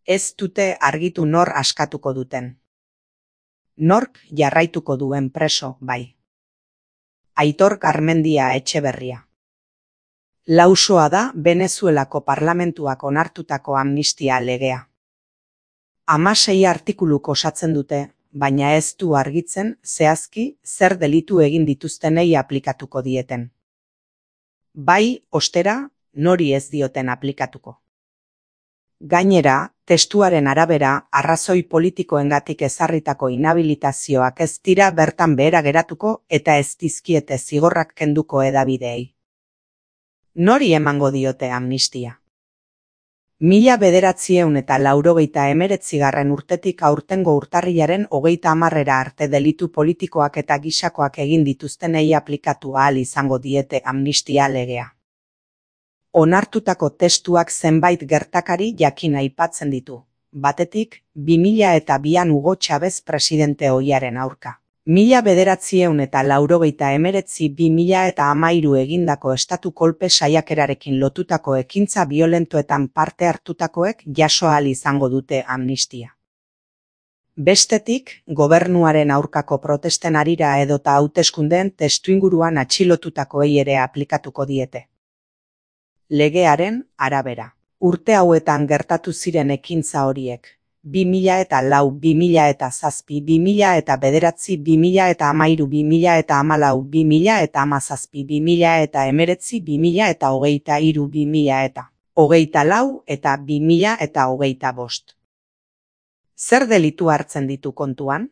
Ez dute argitu nor askatuko duten. Nork jarraituko duen preso, bai. Aitor Garmendia Etxeberria. Lausoa da Venezuelako parlamentuak onartutako amnistia legea. 16 artikuluk osatzen dute, baina ez du argitzen zehazki zer delitu egin dituztenei aplikatuko dieten. Bai, ostera, nori ez dioten aplikatuko. Gainera, testuaren arabera, arrazoi politikoengatik ezarritako inhabilitazioak ez dira bertan behera geratuko eta ez dizkiete zigorrak kenduko hedabideei. Nori emango diote amnistia? 1989 urtetik aurtengo urtarrilaren 30 arte delitu politikoak eta gisakoak egin dituztenei aplikatu ahal izango diete amnistia legea. Onartutako testuak zenbait gertakari jakin aipatzen ditu. Batetik, 2002an Hugo Chavez presidente ohiaren aurka. 1989-2013 egindako estatu kolpe saiakerarekin lotutako ekintza biolentoetan parte hartutakoek jaso ahal izango dute amnistia. Bestetik, gobernuaren aurkako protesten harira edota hauteskundeen testuinguruan atxilotutakoei ere aplikatuko diete. Legearen arabera. Urte hauetan gertatu ziren ekintza horiek. 2004, 2007, 2009, 2013, 2014, 2017, 2019, 2023, 2024 eta 2025. Zer delitu hartzen ditu kontuan?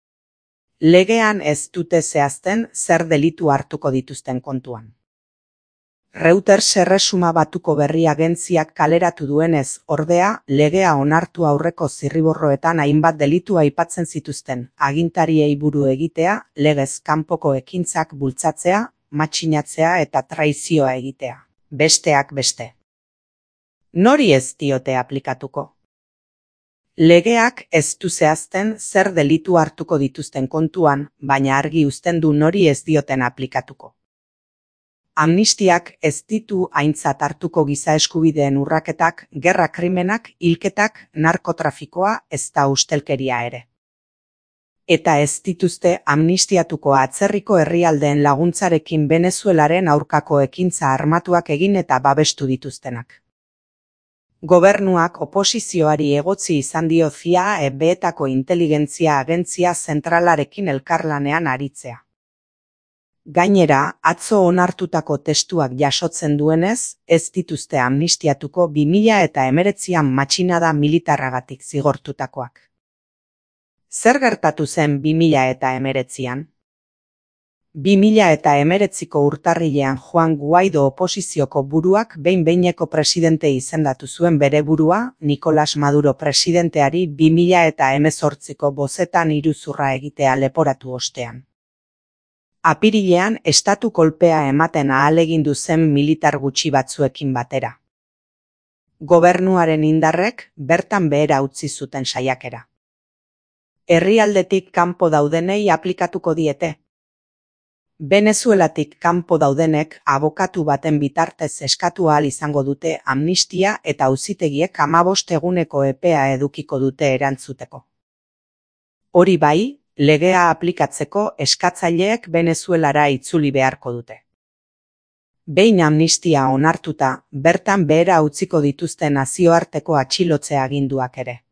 Legean ez dute zehazten zer delitu hartuko dituzten kontuan. Reuters Erresuma Batuko Berri agentziak kaleratu duenez, ordea, legea onartu aurreko zirriborroetan hainbat delitu aipatzen zituzten, agintariei buru egitea, legez kanpoko ekintzak bultzatzea, matxinatzea eta traizioa egitea. Besteak beste. Nori ez diote aplikatuko? Legeak ez du zehazten zer delitu hartuko dituzten kontuan, baina argi uzten du nori ez dioten aplikatuko. Amnistiak ez ditu aintzat hartuko giza eskubideen urraketak, gerra krimenak, hilketak, narkotrafikoa ezta ustelkeria ere. Eta ez dituzte amnistiatuko atzerriko herrialdeen laguntzarekin Venezuelaren aurkako ekintza armatuak egin eta babestu dituztenak. Gobernuak oposizioari egotzi izan dio CIA-etako inteligentzia agentzia zentralarekin elkarlanean aritzea. Gainera, atzo onartutako testuak jasotzen duenez, ez dituzte amnistiatuko 2019an matxinada militarragatik zigortutakoak. Zer gertatu zen 2019an? 2019ko urtarrilean Juan Guaido oposizioko buruak behin-behineko presidente izendatu zuen bere burua, Nicolás Maduro presidenteari 2018ko bozetan iruzurra egitea leporatu ostean. Apirilean estatu kolpea ematen ahalegindu zen militar gutxi batzuekin batera. Gobernuaren indarrek bertan behera utzi zuten saiakera. Herrialdetik kanpo daudenei aplikatuko diete. Venezuelatik kanpo daudenek abokatu baten bitartez eskatu ahal izango dute amnistia eta auzitegiek 15 eguneko epea edukiko dute erantzuteko. Hori bai, legea aplikatzeko eskatzaileek Venezuelara itzuli beharko dute. Behin amnistia onartuta, bertan behera utziko dituzten nazioarteko atxilotze aginduak ere.